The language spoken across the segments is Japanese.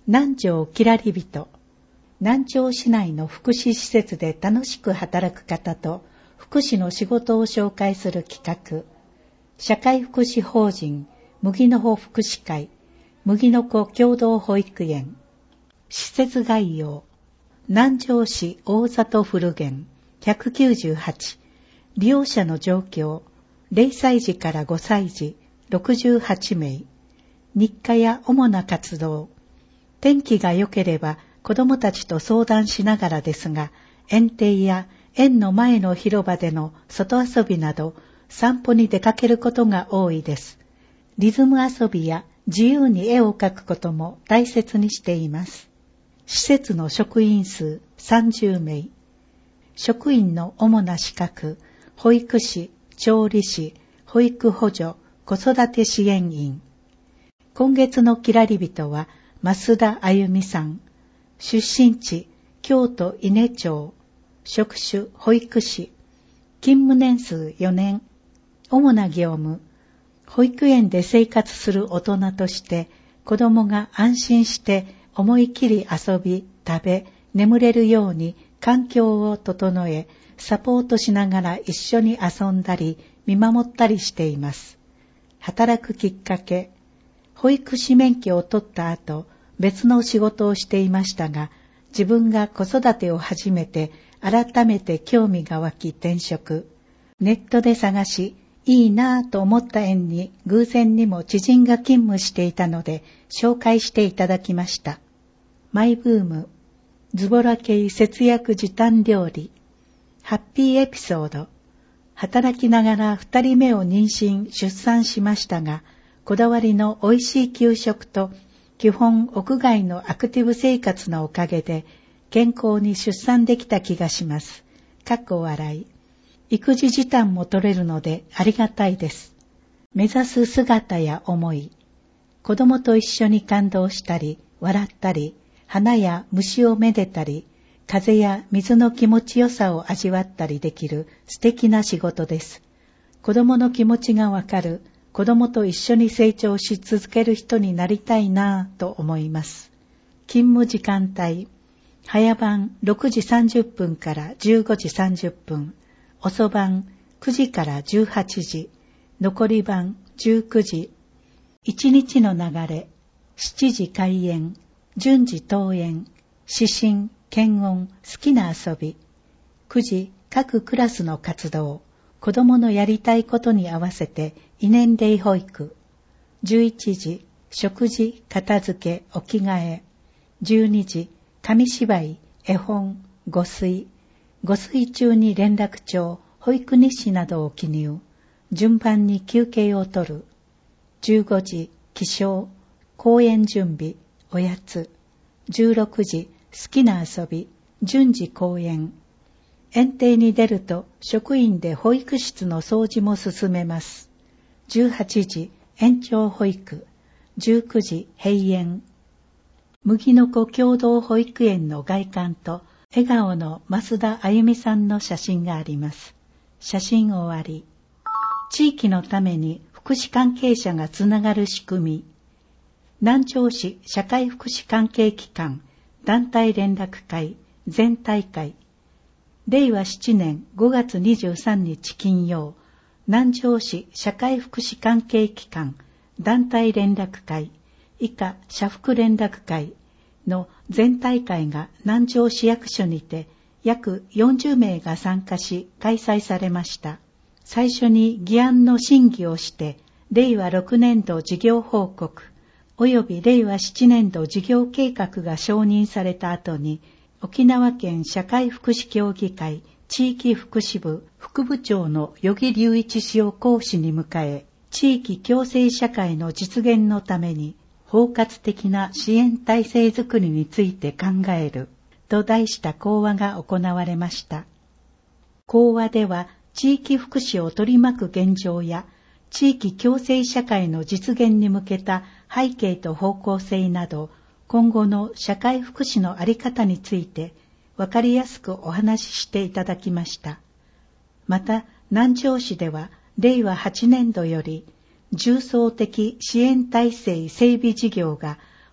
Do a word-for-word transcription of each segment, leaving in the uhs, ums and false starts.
南城きらりびと。南城市内の福祉施設で楽しく働く方と福祉の仕事を紹介する企画、社会福祉法人麦の穂福祉会麦の子共同保育園。施設概要。南城市大里古園ひゃくきゅうじゅうはち。利用者の状況。れいさい児からごさい児ろくじゅうはちめい。日課や主な活動。天気が良ければ子どもたちと相談しながらですが、園庭や園の前の広場での外遊びなど散歩に出かけることが多いです。リズム遊びや自由に絵を描くことも大切にしています。施設の職員数さんじゅうめい。職員の主な資格、保育士、調理師、保育補助、子育て支援員。今月のきらりびとは増田あゆみさん。出身地、京都伊根町。職種、保育士。勤務年数よねん。主な業務。保育園で生活する大人として、子どもが安心して思い切り遊び、食べ、眠れるように環境を整え、サポートしながら一緒に遊んだり、見守ったりしています。働くきっかけ。保育士免許を取った後、別の仕事をしていましたが、自分が子育てを始めて、改めて興味が湧き転職。ネットで探し、いいなぁと思った園に偶然にも知人が勤務していたので紹介していただきました。マイブーム、ズボラ系節約時短料理、ハッピーエピソード。働きながら二人目を妊娠、出産しましたが、こだわりの美味しい給食と基本屋外のアクティブ生活のおかげで健康に出産できた気がします。かっこ笑い。育児時短も取れるのでありがたいです。目指す姿や思い。子供と一緒に感動したり、笑ったり、花や虫をめでたり、風や水の気持ちよさを味わったりできる素敵な仕事です。子供の気持ちがわかる、子供と一緒に成長し続ける人になりたいなぁと思います。勤務時間帯。早番ろくじさんじゅっぷんからじゅうごじさんじゅっぷん。遅番くじからじゅうはちじ、残り番じゅうくじ。一日の流れ、しちじ開演、順次登園、指針、検温、好きな遊び。くじ、各クラスの活動、子どものやりたいことに合わせて異年齢保育。じゅういちじ、食事、片付け、お着替え。じゅうにじ、紙芝居、絵本、誤水。誤水中に連絡帳、保育日誌などを記入。順番に休憩を取る。じゅうごじ、起床、公演準備、おやつ。じゅうろくじ、好きな遊び、順次公演。園庭に出ると職員で保育室の掃除も進めます。じゅうはちじ、延長保育。じゅうくじ、閉園。麦の子共同保育園の外観と笑顔の増田あゆみさんの写真があります。写真終わり。地域のために福祉関係者がつながる仕組み。南城市社会福祉関係機関団体連絡会全大会。れいわななねんごがつにじゅうさんにち金曜、南城市社会福祉関係機関団体連絡会以下社福連絡会の全大会が南城市役所にて約よんじゅうめいが参加し開催されました。最初に議案の審議をして、れいわろくねんど事業報告及びれいわななねんど事業計画が承認された後に、沖縄県社会福祉協議会地域福祉部副部長の余木隆一氏を講師に迎え、地域共生社会の実現のために包括的な支援体制づくりについて考えると題した講話が行われました。講話では地域福祉を取り巻く現状や地域共生社会の実現に向けた背景と方向性など、今後の社会福祉の在り方について分かりやすくお話ししていただきました。また、南城市ではれいわはちねんどより重層的支援体制整備事業が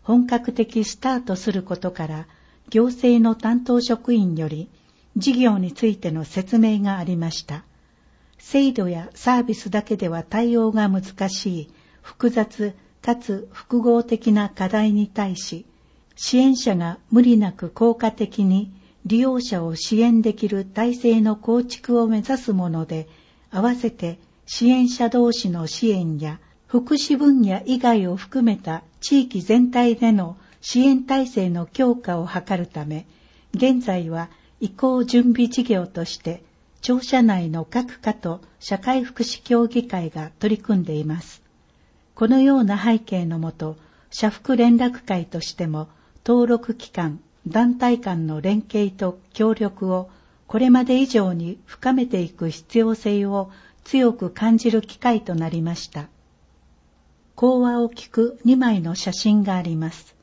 本格的スタートすることから、行政の担当職員より事業についての説明がありました。制度やサービスだけでは対応が難しい複雑かつ複合的な課題に対し、支援者が無理なく効果的に利用者を支援できる体制の構築を目指すもので、合わせて支援者同士の支援や福祉分野以外を含めた地域全体での支援体制の強化を図るため、現在は移行準備事業として庁舎内の各課と社会福祉協議会が取り組んでいます。このような背景のもと、社福連絡会としても登録機関、団体間の連携と協力をこれまで以上に深めていく必要性を強く感じる機会となりました。講話を聞くにまいの写真があります。